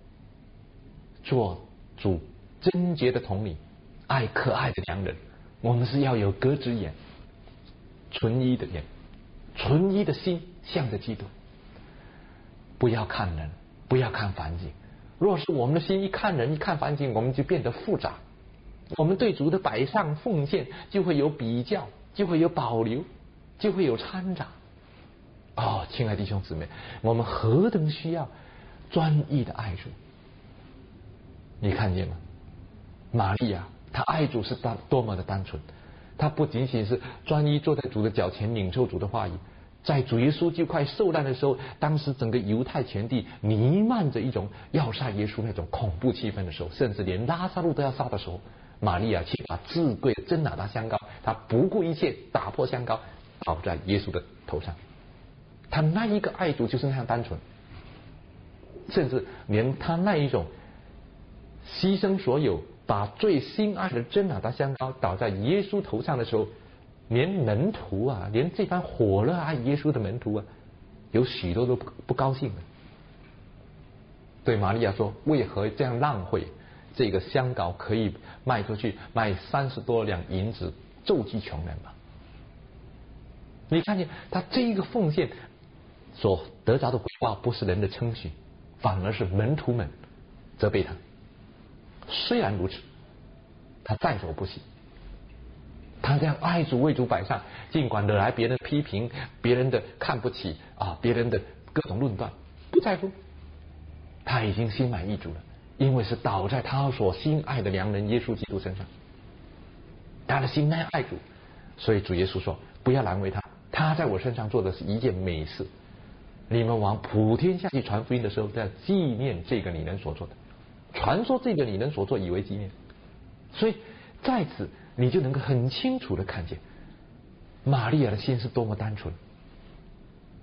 做主贞洁的童女，爱可爱的良人？我们是要有格子眼，纯一的眼，纯一的心，向着基督。不要看人，不要看环境。若是我们的心一看人一看环境，我们就变得复杂，我们对主的摆上奉献就会有比较，就会有保留，就会有掺杂。亲爱的弟兄姊妹，我们何等需要专一的爱主。你看见吗？玛利亚她爱主是多么的单纯，她不仅仅是专一坐在主的脚前领受主的话语，在主耶稣就快受难的时候，当时整个犹太全地弥漫着一种要杀耶稣那种恐怖气氛的时候，甚至连拉撒路都要杀的时候，玛利亚却把至贵的真哪吒香膏，她不顾一切打破香膏，倒在耶稣的头上。她那一个爱主就是那样单纯，甚至连她那一种牺牲所有，把最心爱的真哪吒香膏倒在耶稣头上的时候，连门徒连这番火热爱耶稣的门徒有许多都不高兴的，对玛利亚说：为何这样浪费？这个香膏可以卖出去，卖30多两银子，周济穷人嘛。你看见他这一个奉献所得着的回报，不是人的称许，反而是门徒们责备他。虽然如此，他在所不惜。他这样爱主为主摆上，尽管惹来别人的批评，别人的看不起别人的各种论断，不在乎。他已经心满意足了，因为是倒在他所心爱的良人耶稣基督身上。他的心那样爱主，所以主耶稣说：不要难为他，他在我身上做的是一件美事。你们往普天下去传福音的时候，都要纪念这个你人所做的，传说这个你人所做，以为纪念。所以在此你就能够很清楚的看见玛利亚的心是多么单纯。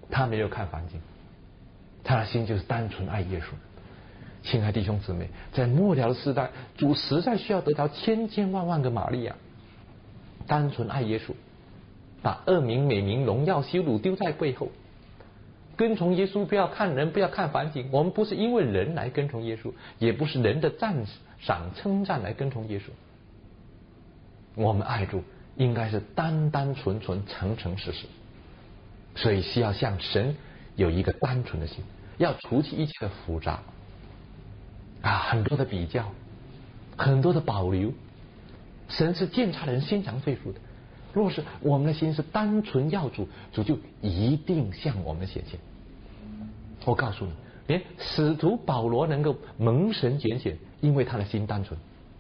他没有看环境，他的心就是单纯爱耶稣。亲爱弟兄姊妹，在末了的时代，主实在需要得到千千万万个玛利亚，单纯爱耶稣，把恶名、美名、荣耀、羞辱丢在背后，跟从耶稣。不要看人，不要看环境。我们不是因为人来跟从耶稣，也不是人的赞赏称赞来跟从耶稣。我们爱主应该是单单纯纯、诚诚实实，所以需要向神有一个单纯的心，要除去一切的复杂很多的比较，很多的保留。神是鉴察人心肠肺腑的。若是我们的心是单纯要主，主就一定向我们显现。我告诉你，连使徒保罗能够蒙神拣选，因为他的心单纯。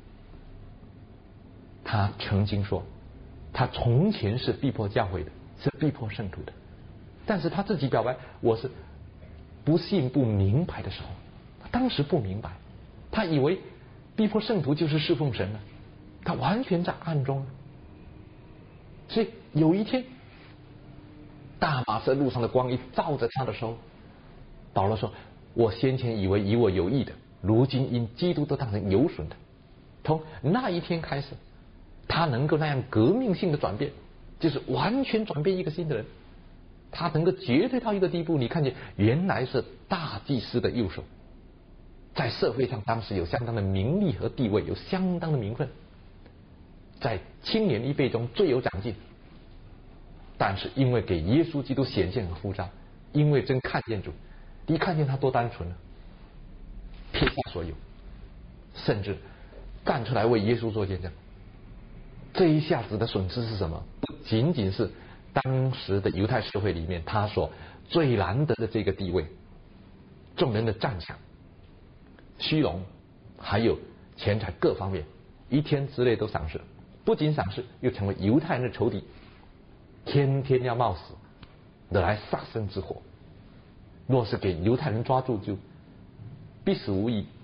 他曾经说，他从前是逼迫教会的，是逼迫圣徒的，但是他自己表白，我是不信不明白的时候，他当时不明白，他以为逼迫圣徒就是侍奉神了，他完全在暗中。所以有一天，大马色路上的光一照着他的时候，保罗说，我先前以为以我有益的，如今因基督都当成有损的。从那一天开始，他能够那样革命性的转变，就是完全转变一个新的人。他能够绝对到一个地步，你看见原来是大祭司的右手，在社会上当时有相当的名利和地位，有相当的名分，在青年一辈中最有长进。但是因为给耶稣基督显现和呼召，因为真看见主，你看见他多单纯了，撇下所有，甚至站出来为耶稣做见证。这一下子的损失是什么？不仅仅是当时的犹太社会里面他所最难得的这个地位，众人的赞赏、虚荣，还有钱财各方面，一天之内都赏识。不仅赏识，又成为犹太人的仇敌，天天要冒死，惹来杀身之祸。若是给犹太人抓住，就必死无疑。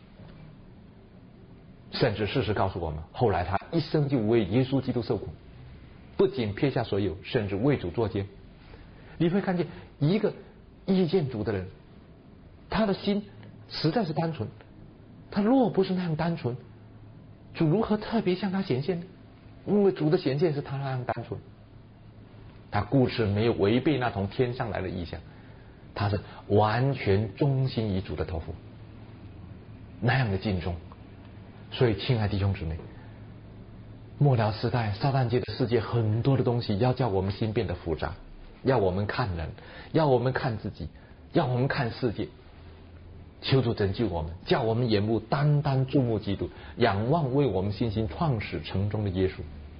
甚至事实告诉我们，后来他一生就为耶稣基督受苦，不仅撇下所有，甚至为主作监。你会看见一个意见主的人，他的心实在是单纯。他若不是那样单纯，主如何特别向他显现呢？因为主的显现是他那样单纯，他故事没有违背那从天上来的意象，他是完全忠心于主的托付，那样的尽忠。所以亲爱弟兄姊妹，末了时代撒旦界的世界很多的东西要叫我们心变得复杂，要我们看人，要我们看自己，要我们看世界。求主拯救我们，叫我们眼目单单注目基督，仰望为我们信心创始成终的耶稣。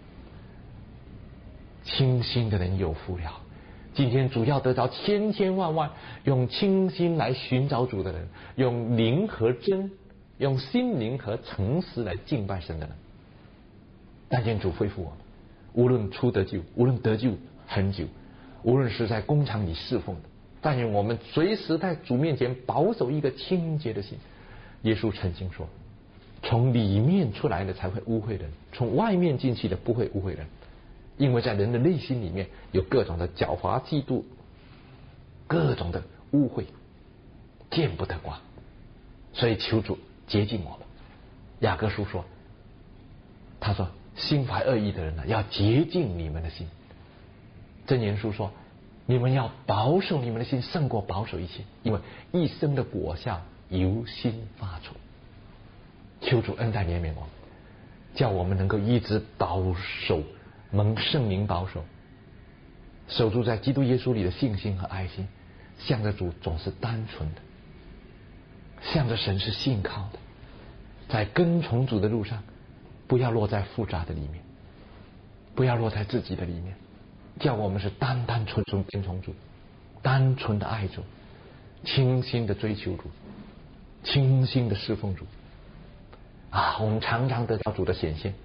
清心的人有福了。今天主要得着千千万万用清心来寻找主的人，用灵和真，用心灵和诚实来敬拜神的人。但愿主恢复我们，无论初得救，无论得救很久，无论是在工厂里侍奉的，但愿我们随时在主面前保守一个清洁的心。耶稣曾经说，从里面出来的才会污秽人，从外面进去的不会污秽人。因为在人的内心里面有各种的狡猾、嫉妒，各种的污秽，见不得光。所以求主洁净我们。雅各书说，他说心怀恶意的人呢，要洁净你们的心。箴言书说，你们要保守你们的心胜过保守一切，因为一生的果效由心发出。求主恩待怜悯我们，叫我们能够一直保守，蒙圣灵保守，守住在基督耶稣里的信心和爱心，向着主总是单纯的，向着神是信靠的，在跟从主的路上，不要落在复杂的里面，不要落在自己的里面，叫我们是单单纯纯跟从主，单纯的爱主，清心的追求主，清心的侍奉主。我们常常得到主的显现。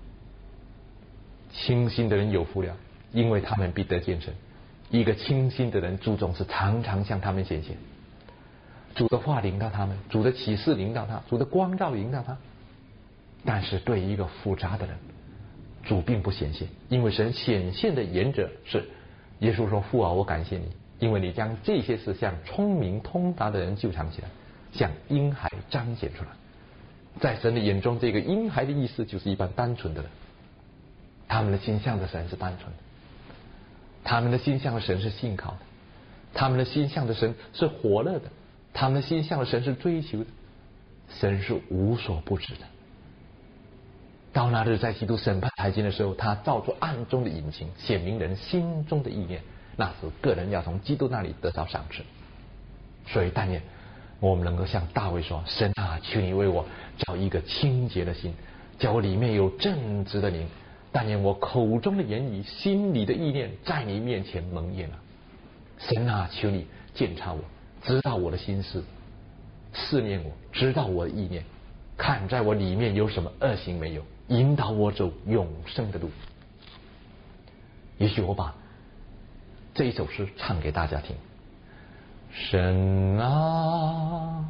清心的人有福了，因为他们必得见神。一个清心的人，主总是常常向他们显现。主的话领到他们，主的启示领到他，主的光照领到他。但是对一个复杂的人，主并不显现，因为神显现的原则是，耶稣说，父啊，我感谢你， 因为你将这些事向聪明通达的人纠缠起来，向婴孩彰显出来。在神的眼中，这个婴孩的意思就是一般单纯的人，他们的心向着神是单纯的，他们的心向着神是信靠的，他们的心向着神是火热的，他们的心向着神是追求的，神是无所不知的。到那日在基督审判台前的时候，他照出暗中的隐情，显明人心中的意念，那时个人要从基督那里得到赏赐。所以但愿我们能够像大卫说，神啊，求你为我造一个清洁的心，叫我里面有正直的灵，但愿我口中的言语心里的意念在你面前蒙验了。神啊，求你鉴察我，知道我的心思，试验我，知道我的意念，看在我里面有什么恶行没有，引导我走永生的路。也许我把这一首诗唱给大家听。神啊，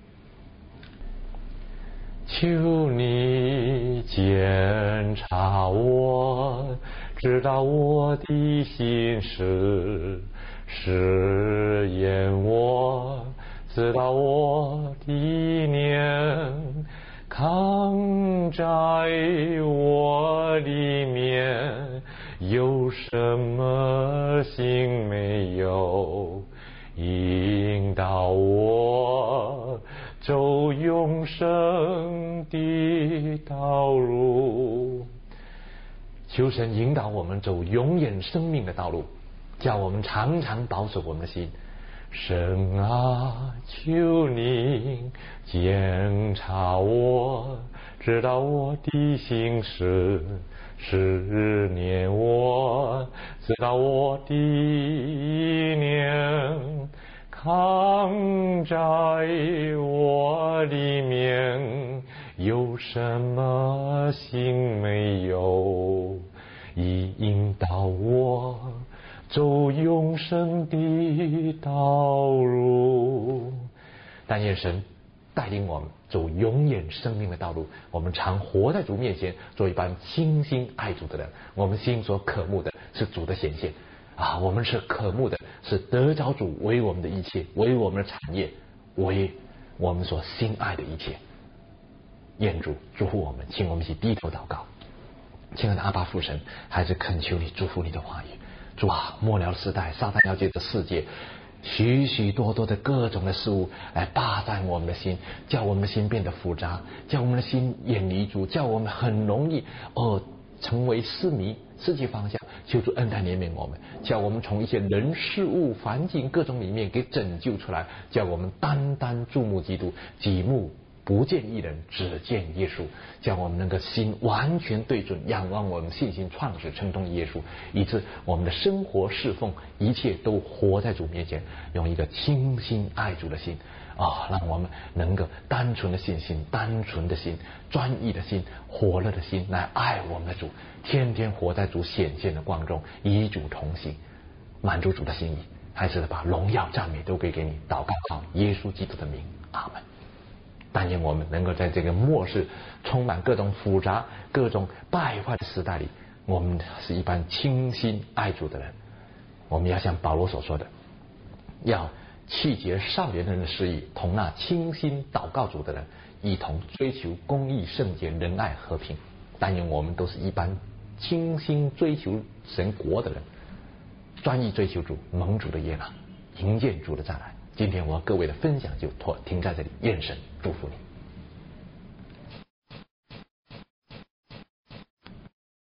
求你检察我，知道我的心事，试验我，知道我的念，看在我里面有什么心没有，引导我走永生的道路。求神引导我们走永远生命的道路，叫我们常常保守我们的心。神啊，求你检察我，知道我的心事，试验我，知道我的意念，看在我里面有什么心没有，引导我走永生的道路。但愿神带领我们走永远生命的道路，我们常活在主面前，做一般倾心爱主的人。我们心所渴慕的是主的显现啊！我们是渴慕的是得着主为我们的一切，为我们的产业，为我们所心爱的一切。愿主祝福我们，请我们一起低头祷告。亲爱的阿爸父神，还是恳求你祝福你的话语。主啊，末了时代，撒旦要借着世界许许多多的各种的事物来霸占我们的心，叫我们的心变得复杂，叫我们的心远离主，叫我们很容易成为失迷，失去方向。求主恩待怜悯我们，叫我们从一些人事物环境各种里面给拯救出来，叫我们单单注目基督，己目不见一人，只见耶稣，叫我们能够心完全对准，仰望我们信心创始成终的耶稣，以致我们的生活侍奉一切都活在主面前，用一个倾心爱主的心让我们能够单纯的信心，单纯的心，专一的心，火热的心来爱我们的主，天天活在主显现的光中，与主同行，满足主的心意。还是把荣耀赞美都归给你，祷告靠耶稣基督的名，阿们。但愿我们能够在这个末世充满各种复杂、各种败坏的时代里，我们是一般倾心爱主的人。我们要像保罗所说的，要气节少年人的失意，同那倾心祷告主的人一同追求公义、圣洁、仁爱、和平。但愿我们都是一般倾心追求神国的人，专一追求主，蒙主的悦纳，迎见主的再来。今天我和各位的分享就停在这里，愿神祝福你。